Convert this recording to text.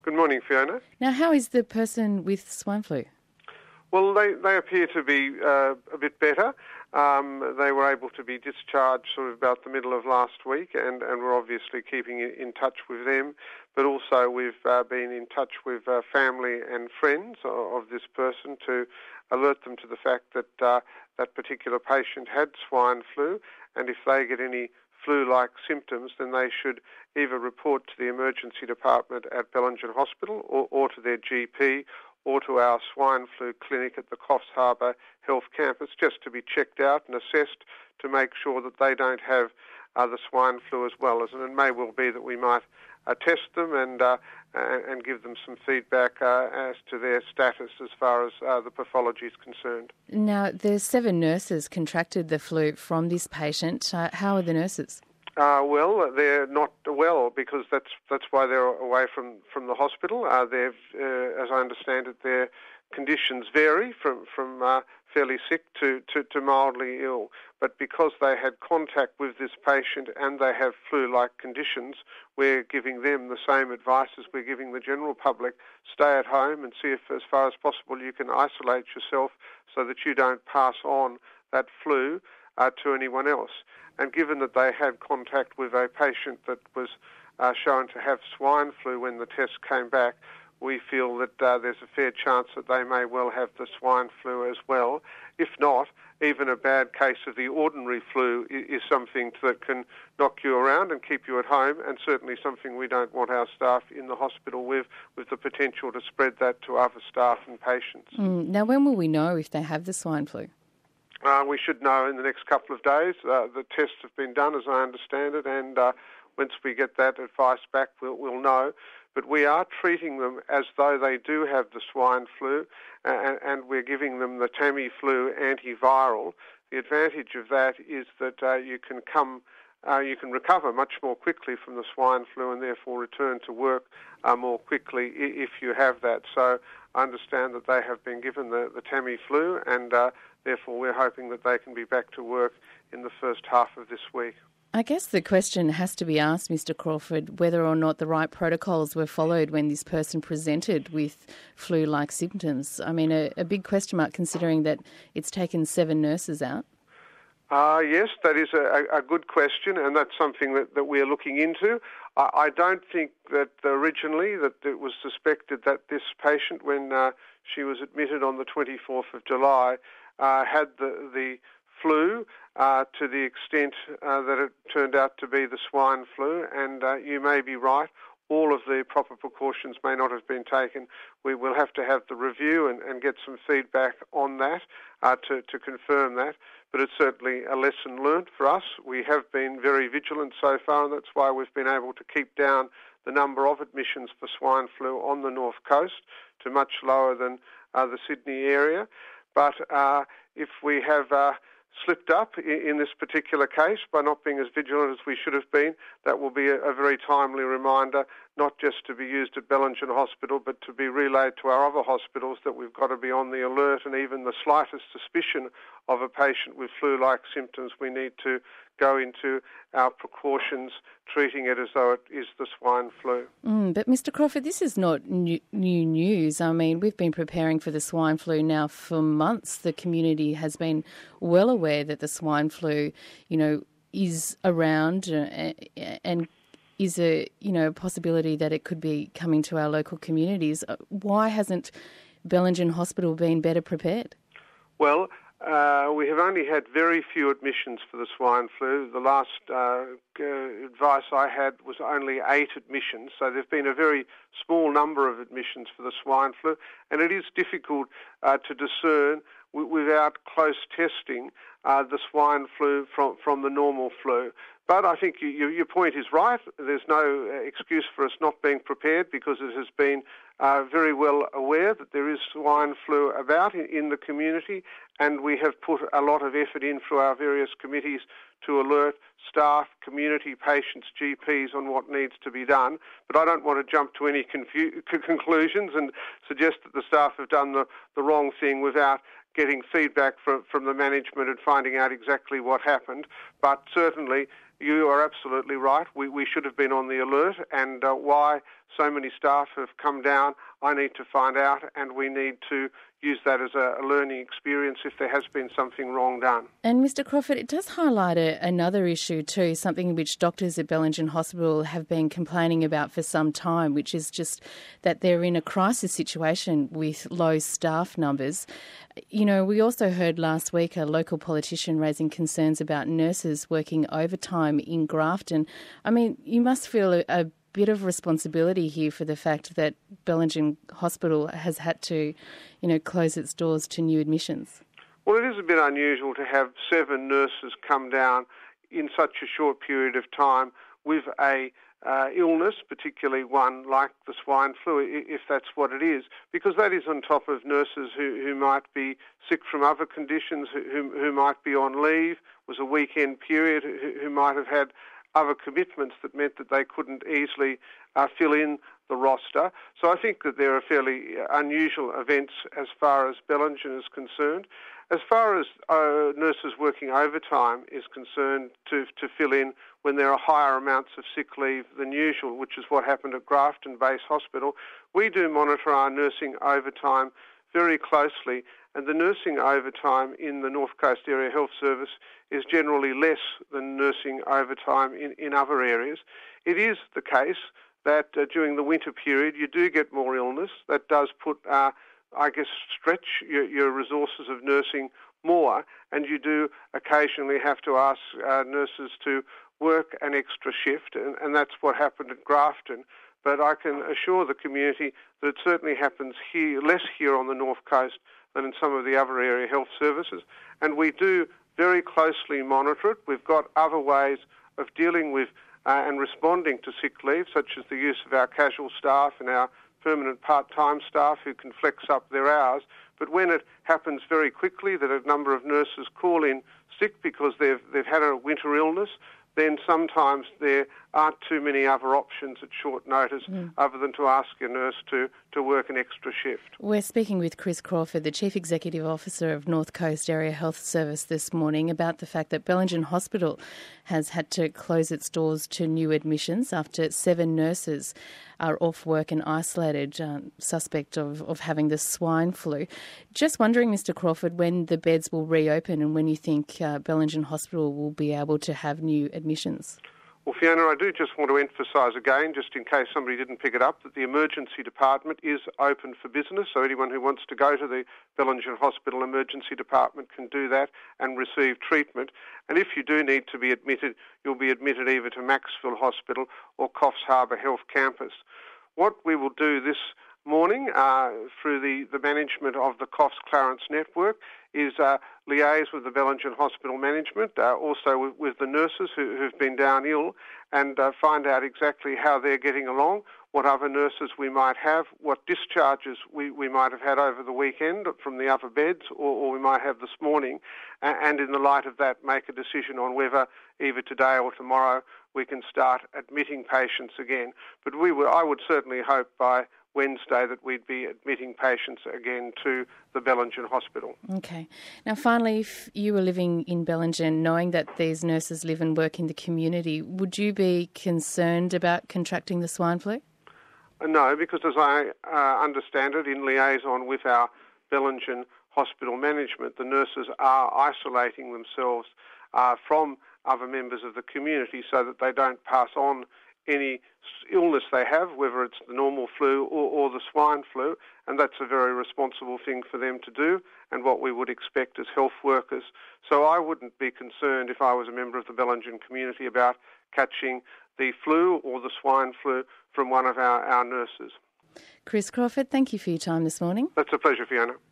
Good morning, Fiona. Now, how is the person with swine flu? Well, they appear to be a bit better. They were able to be discharged sort of about the middle of last week, and we're obviously keeping in touch with them. But also we've been in touch with family and friends of this person to alert them to the fact that that particular patient had swine flu, and if they get any flu-like symptoms, then they should either report to the emergency department at Bellingen Hospital or to their GP or to our swine flu clinic at the Coffs Harbour Health Campus just to be checked out and assessed to make sure that they don't have the swine flu as well. And it may well be that we might test them and give them some feedback as to their status as far as the pathology is concerned. Now, there's 7 nurses contracted the flu from this patient. How are the nurses? Well, they're not well because that's why they're away from the hospital. They've, as I understand it, their conditions vary from fairly sick to mildly ill. But because they had contact with this patient and they have flu-like conditions, we're giving them the same advice as we're giving the general public. Stay at home and see if, as far as possible, you can isolate yourself so that you don't pass on that flu to anyone else. And given that they had contact with a patient that was shown to have swine flu when the test came back, we feel that there's a fair chance that they may well have the swine flu as well. If not, even a bad case of the ordinary flu is something that can knock you around and keep you at home, and certainly something we don't want our staff in the hospital with the potential to spread that to other staff and patients. Now, when will we know if they have the swine flu? We should know in the next couple of days. The tests have been done, as I understand it, and once we get that advice back, we'll know. But we are treating them as though they do have the swine flu, and we're giving them the Tamiflu antiviral. The advantage of that is that you can recover much more quickly from the swine flu and therefore return to work more quickly if you have that. So I understand that they have been given the Tamiflu, and therefore we're hoping that they can be back to work in the first half of this week. I guess the question has to be asked, Mr. Crawford, whether or not the right protocols were followed when this person presented with flu-like symptoms. I mean, a big question mark considering that it's taken 7 nurses out. Yes, that is a good question, and that's something that we're looking into. I don't think that originally that it was suspected that this patient, when she was admitted on the 24th of July, had the flu to the extent that it turned out to be the swine flu, and you may be right. All of the proper precautions may not have been taken. We will have to have the review and get some feedback on that to confirm that. But it's certainly a lesson learnt for us. We have been very vigilant so far, and that's why we've been able to keep down the number of admissions for swine flu on the North Coast to much lower than the Sydney area. But if we have slipped up in this particular case by not being as vigilant as we should have been, that will be a very timely reminder, not just to be used at Bellingen Hospital, but to be relayed to our other hospitals that we've got to be on the alert, and even the slightest suspicion of a patient with flu-like symptoms, we need to go into our precautions, treating it as though it is the swine flu. But Mr. Crawford, this is not new news. I mean, we've been preparing for the swine flu now for months. The community has been well aware that the swine flu, is around and is a possibility that it could be coming to our local communities. Why hasn't Bellingen Hospital been better prepared? Well, we have only had very few admissions for the swine flu. The last advice I had was only 8 admissions, so there's been a very small number of admissions for the swine flu, and it is difficult to discern without close testing the swine flu from the normal flu. But I think your point is right. There's no excuse for us not being prepared, because it has been very well aware that there is swine flu about in the community, and we have put a lot of effort in through our various committees to alert staff, community, patients, GPs on what needs to be done. But I don't want to jump to any conclusions and suggest that the staff have done the wrong thing without getting feedback from the management and finding out exactly what happened. But certainly, you are absolutely right. We should have been on the alert, and why so many staff have come down, I need to find out, and we need to use that as a learning experience if there has been something wrong done. And Mr Crawford, it does highlight another issue too, something which doctors at Bellingen Hospital have been complaining about for some time, which is just that they're in a crisis situation with low staff numbers. You know, we also heard last week a local politician raising concerns about nurses working overtime in Grafton. I mean, you must feel a bit of responsibility here for the fact that Bellingen Hospital has had to, close its doors to new admissions. Well, it is a bit unusual to have 7 nurses come down in such a short period of time with a illness, particularly one like the swine flu, if that's what it is, because that is on top of nurses who might be sick from other conditions, who might be on leave, was a weekend period, who might have had other commitments that meant that they couldn't easily fill in the roster. So I think that there are fairly unusual events as far as Bellingen is concerned. As far as nurses working overtime is concerned, to fill in when there are higher amounts of sick leave than usual, which is what happened at Grafton Base Hospital, we do monitor our nursing overtime very closely, and the nursing overtime in the North Coast Area Health Service is generally less than nursing overtime in other areas. It is the case that during the winter period you do get more illness. That does put, stretch your resources of nursing more, and you do occasionally have to ask nurses to work an extra shift, and that's what happened at Grafton. But I can assure the community that it certainly happens less here on the North Coast than in some of the other area health services. And we do very closely monitor it. We've got other ways of dealing with and responding to sick leave, such as the use of our casual staff and our permanent part-time staff who can flex up their hours. But when it happens very quickly that a number of nurses call in sick because they've had a winter illness, then sometimes there aren't too many other options at short notice other than to ask your nurse to work an extra shift. We're speaking with Chris Crawford, the Chief Executive Officer of North Coast Area Health Service this morning, about the fact that Bellingen Hospital has had to close its doors to new admissions after 7 nurses are off work and isolated, suspect of having the swine flu. Just wondering, Mr Crawford, when the beds will reopen and when you think Bellingen Hospital will be able to have new admissions. Well, Fiona, I do just want to emphasise again, just in case somebody didn't pick it up, that the emergency department is open for business, so anyone who wants to go to the Bellingen Hospital emergency department can do that and receive treatment. And if you do need to be admitted, you'll be admitted either to Maxville Hospital or Coffs Harbour Health Campus. What we will do this morning through the management of the Coffs Clarence Network is liaise with the Bellingen Hospital management, also with the nurses who've been down ill, and find out exactly how they're getting along, what other nurses we might have, what discharges we might have had over the weekend from the other beds or we might have this morning, and in the light of that make a decision on whether either today or tomorrow we can start admitting patients again. But I would certainly hope by Wednesday that we'd be admitting patients again to the Bellingen Hospital. Okay. Now, finally, if you were living in Bellingen, knowing that these nurses live and work in the community, would you be concerned about contracting the swine flu? No, because as I understand it, in liaison with our Bellingen Hospital management, the nurses are isolating themselves from other members of the community so that they don't pass on any illness they have, whether it's the normal flu or the swine flu, and that's a very responsible thing for them to do and what we would expect as health workers. So I wouldn't be concerned if I was a member of the Bellingen community about catching the flu or the swine flu from one of our nurses. Chris Crawford, thank you for your time this morning. That's a pleasure, Fiona.